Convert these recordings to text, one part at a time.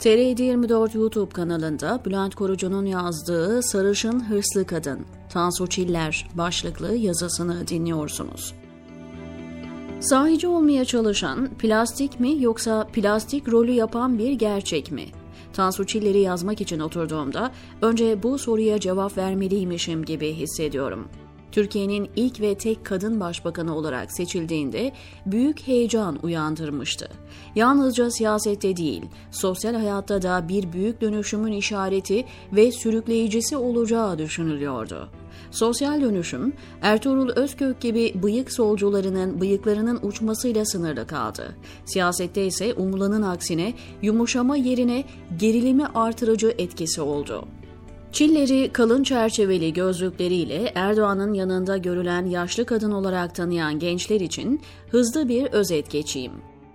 TR724 YouTube kanalında Bülent Korucu'nun yazdığı Sarışın Hırslı Kadın, Tansu Çiller başlıklı yazısını dinliyorsunuz. Sahici olmaya çalışan plastik mi yoksa plastik rolü yapan bir gerçek mi? Tansu Çiller'i yazmak için oturduğumda önce bu soruya cevap vermeliymişim gibi hissediyorum. Türkiye'nin ilk ve tek kadın başbakanı olarak seçildiğinde büyük heyecan uyandırmıştı. Yalnızca siyasette değil, sosyal hayatta da bir büyük dönüşümün işareti ve sürükleyicisi olacağı düşünülüyordu. Sosyal dönüşüm, Ertuğrul Özkök gibi bıyık solcularının bıyıklarının uçmasıyla sınırlı kaldı. Siyasette ise umulanın aksine yumuşama yerine gerilimi artırıcı etkisi oldu. Çiller'i kalın çerçeveli gözlükleriyle Erdoğan'ın yanında görülen yaşlı kadın olarak tanıyan gençler için hızlı bir özet geçeyim.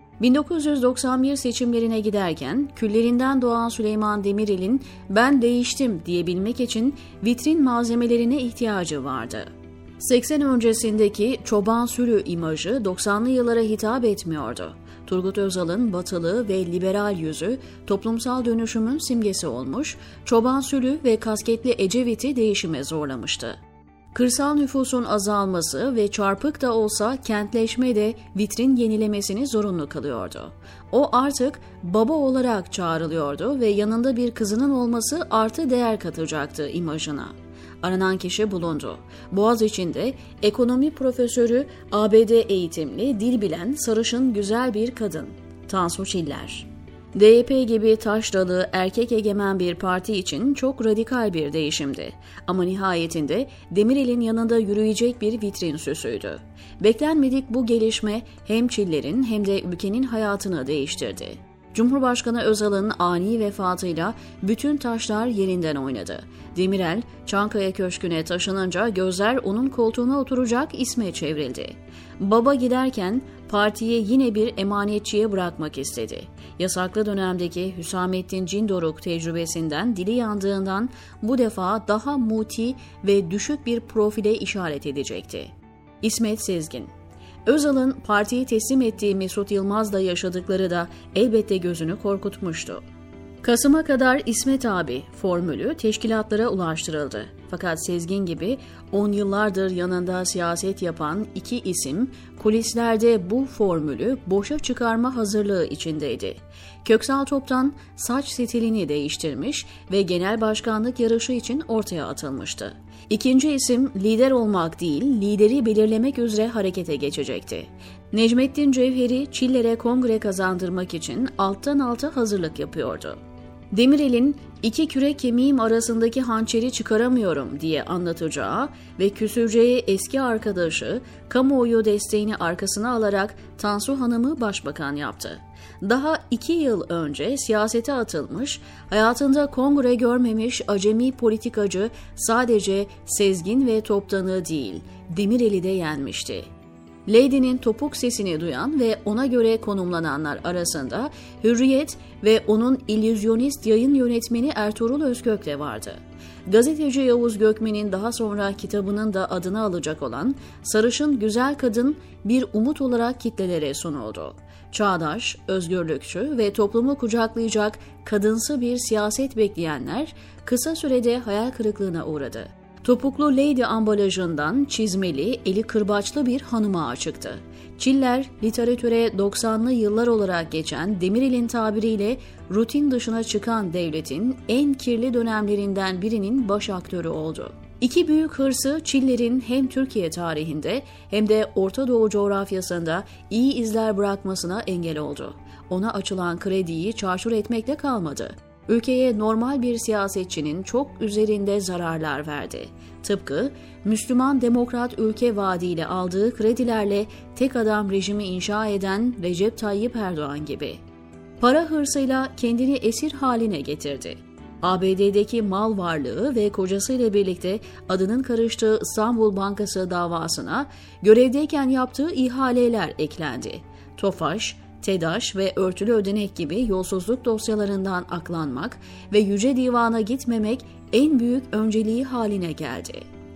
1991 seçimlerine giderken küllerinden doğan Süleyman Demirel'in "ben değiştim" diyebilmek için vitrin malzemelerine ihtiyacı vardı. 80 öncesindeki çoban sürü imajı 90'lı yıllara hitap etmiyordu. Turgut Özal'ın batılı ve liberal yüzü toplumsal dönüşümün simgesi olmuş, çoban sürü ve kasketli Ecevit'i değişime zorlamıştı. Kırsal nüfusun azalması ve çarpık da olsa kentleşme de vitrin yenilemesini zorunlu kılıyordu. O artık baba olarak çağrılıyordu ve yanında bir kızının olması artı değer katacaktı imajına. Aranan kişi bulundu. Boğaziçi'nde ekonomi profesörü, ABD eğitimli, dil bilen, sarışın güzel bir kadın. Tansu Çiller. DYP gibi taşralı, erkek egemen bir parti için çok radikal bir değişimdi. Ama nihayetinde Demirel'in yanında yürüyecek bir vitrin süsüydü. Beklenmedik bu gelişme hem Çiller'in hem de ülkenin hayatını değiştirdi. Cumhurbaşkanı Özal'ın ani vefatıyla bütün taşlar yerinden oynadı. Demirel, Çankaya Köşkü'ne taşınınca gözler onun koltuğuna oturacak isme çevrildi. Baba giderken partiyi yine bir emanetçiye bırakmak istedi. Yasaklı dönemdeki Hüsamettin Cindoruk tecrübesinden dili yandığından bu defa daha muti ve düşük bir profile işaret edecekti. İsmet Sezgin. Özal'ın partiyi teslim ettiği Mesut Yılmaz'la yaşadıkları da elbette gözünü korkutmuştu. Kasım'a kadar İsmet abi formülü teşkilatlara ulaştırıldı. Fakat Sezgin gibi 10 yıllardır yanında siyaset yapan iki isim kulislerde bu formülü boşa çıkarma hazırlığı içindeydi. Köksal Top'tan saç stilini değiştirmiş ve genel başkanlık yarışı için ortaya atılmıştı. İkinci isim lider olmak değil, lideri belirlemek üzere harekete geçecekti. Necmettin Cevheri Çiller'e kongre kazandırmak için alttan alta hazırlık yapıyordu. Demirel'in "iki kürek kemiğim arasındaki hançeri çıkaramıyorum" diye anlatacağı ve küsüreceği eski arkadaşı kamuoyu desteğini arkasına alarak Tansu Hanım'ı başbakan yaptı. Daha 2 yıl önce siyasete atılmış, hayatında kongre görmemiş acemi politikacı sadece Sezgin ve Toptan'ı değil, Demirel'i de yenmişti. Lady'nin topuk sesini duyan ve ona göre konumlananlar arasında Hürriyet ve onun illüzyonist yayın yönetmeni Ertuğrul Özkök de vardı. Gazeteci Yavuz Gökmen'in daha sonra kitabının da adını alacak olan Sarışın Güzel Kadın bir umut olarak kitlelere sunuldu. Çağdaş, özgürlükçü ve toplumu kucaklayacak kadınsı bir siyaset bekleyenler kısa sürede hayal kırıklığına uğradı. Topuklu Lady ambalajından çizmeli, eli kırbaçlı bir hanıma çıktı. Çiller, literatüre 90'lı yıllar olarak geçen Demirel'in tabiriyle rutin dışına çıkan devletin en kirli dönemlerinden birinin baş aktörü oldu. İki büyük hırsı Çiller'in hem Türkiye tarihinde hem de Orta Doğu coğrafyasında iyi izler bırakmasına engel oldu. Ona açılan krediyi çarçur etmekle kalmadı. Ülkeye normal bir siyasetçinin çok üzerinde zararlar verdi. Tıpkı Müslüman Demokrat ülke vaadiyle aldığı kredilerle tek adam rejimi inşa eden Recep Tayyip Erdoğan gibi. Para hırsıyla kendini esir haline getirdi. ABD'deki mal varlığı ve kocasıyla birlikte adının karıştığı İstanbul Bankası davasına görevdeyken yaptığı ihaleler eklendi. Tofaş, TEDAŞ ve örtülü ödenek gibi yolsuzluk dosyalarından aklanmak ve Yüce Divan'a gitmemek en büyük önceliği haline geldi.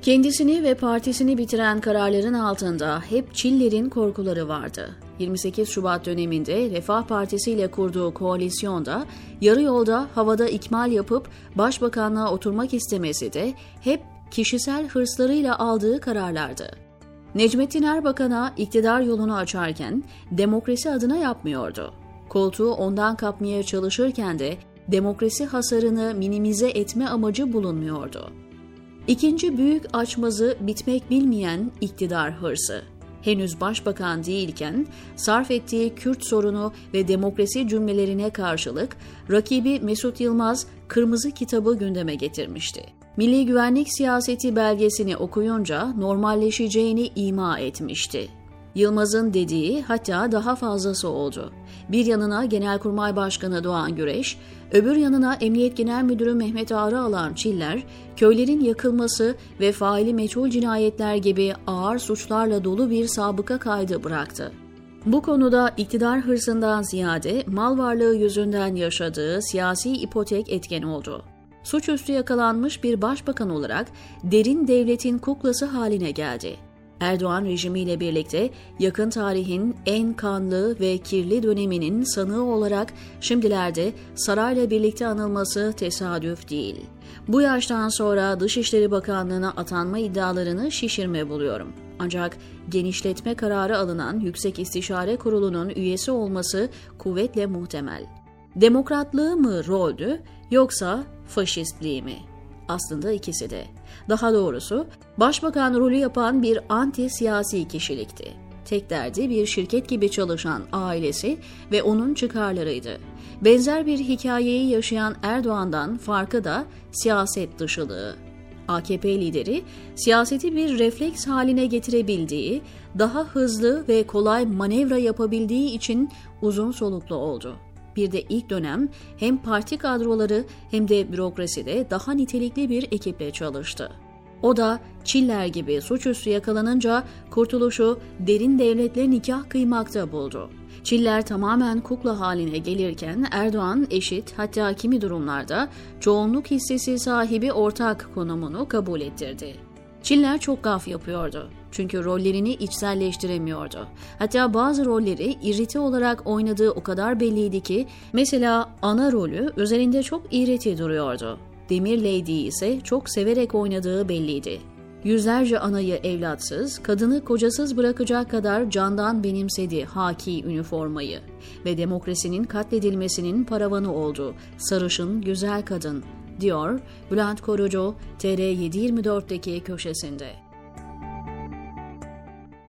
Kendisini ve partisini bitiren kararların altında hep Çiller'in korkuları vardı. 28 Şubat döneminde Refah Partisi ile kurduğu koalisyonda yarı yolda havada ikmal yapıp başbakanlığa oturmak istemesi de hep kişisel hırslarıyla aldığı kararlardı. Necmettin Erbakan'a iktidar yolunu açarken demokrasi adına yapmıyordu. Koltuğu ondan kapmaya çalışırken de demokrasi hasarını minimize etme amacı bulunmuyordu. İkinci büyük açmazı bitmek bilmeyen iktidar hırsı. Henüz başbakan değilken sarf ettiği Kürt sorunu ve demokrasi cümlelerine karşılık rakibi Mesut Yılmaz Kırmızı Kitabı gündeme getirmişti. Milli Güvenlik Siyaseti belgesini okuyunca normalleşeceğini ima etmişti. Yılmaz'ın dediği hatta daha fazlası oldu. Bir yanına Genelkurmay Başkanı Doğan Güreş, öbür yanına Emniyet Genel Müdürü Mehmet Ağar'ı alan Çiller, köylerin yakılması ve faili meçhul cinayetler gibi ağır suçlarla dolu bir sabıka kaydı bıraktı. Bu konuda iktidar hırsından ziyade mal varlığı yüzünden yaşadığı siyasi ipotek etken oldu. Suçüstü yakalanmış bir başbakan olarak derin devletin kuklası haline geldi. Erdoğan rejimiyle birlikte yakın tarihin en kanlı ve kirli döneminin sanığı olarak şimdilerde sarayla birlikte anılması tesadüf değil. Bu yaştan sonra Dışişleri Bakanlığı'na atanma iddialarını şişirme buluyorum. Ancak genişletme kararı alınan Yüksek İstişare Kurulu'nun üyesi olması kuvvetle muhtemel. Demokratlığı mı roldü yoksa faşistliği mi? Aslında ikisi de. Daha doğrusu başbakan rolü yapan bir anti-siyasi kişilikti. Tek derdi bir şirket gibi çalışan ailesi ve onun çıkarlarıydı. Benzer bir hikayeyi yaşayan Erdoğan'dan farkı da siyaset dışılığı. AKP lideri siyaseti bir refleks haline getirebildiği, daha hızlı ve kolay manevra yapabildiği için uzun soluklu oldu. Bir de ilk dönem hem parti kadroları hem de bürokraside daha nitelikli bir ekiple çalıştı. O da Çiller gibi suçüstü yakalanınca kurtuluşu derin devletle nikah kıymakta buldu. Çiller tamamen kukla haline gelirken Erdoğan eşit, hatta kimi durumlarda çoğunluk hissesi sahibi ortak konumunu kabul ettirdi. Çiller çok gaf yapıyordu. Çünkü rollerini içselleştiremiyordu. Hatta bazı rolleri irrite olarak oynadığı o kadar belliydi ki mesela ana rolü üzerinde çok iğreti duruyordu. Demir Lady'yi ise çok severek oynadığı belliydi. Yüzlerce anayı evlatsız, kadını kocasız bırakacak kadar candan benimsedi haki üniformayı ve demokrasinin katledilmesinin paravanı oldu sarışın güzel kadın, diyor Bülent Korucu TR724'deki köşesinde.